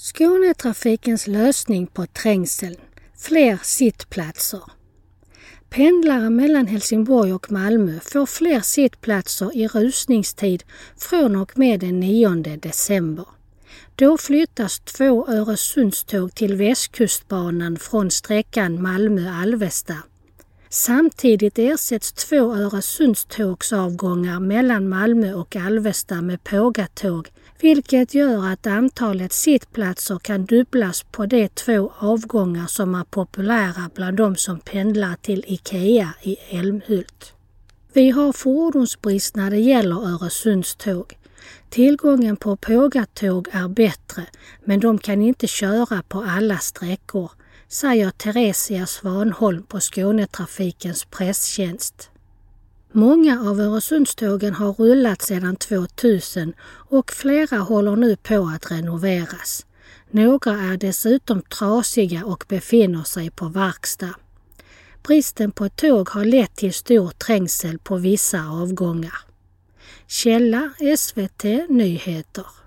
Skånetrafikens lösning på trängseln. Fler sittplatser. Pendlare mellan Helsingborg och Malmö får fler sittplatser i rusningstid från och med den 9 december. Då flyttas 2 Öresundståg till Västkustbanan från sträckan Malmö-Alvesta. Samtidigt ersätts 2 Öresundstågsavgångar mellan Malmö och Alvesta med pågatåg, vilket gör att antalet sittplatser kan dubblas på de 2 avgångar som är populära bland de som pendlar till IKEA i Älmhult. Vi har fordonsbrist när det gäller Öresundståg. Tillgången på pågatåg är bättre, men de kan inte köra på alla sträckor, säger Theresia Svanholm på Skånetrafikens presstjänst. Många av Öresundstågen har rullat sedan 2000 och flera håller nu på att renoveras. Några är dessutom trasiga och befinner sig på verkstad. Bristen på tåg har lett till stor trängsel på vissa avgångar. Källa SVT Nyheter.